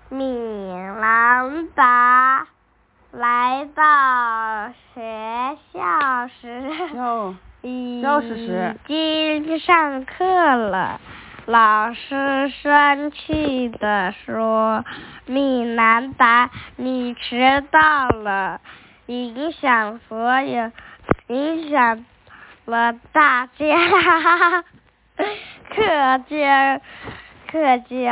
米兰达来到学校时已经上课了。老师生气地说：“米兰达，你迟到了，影响了大家课间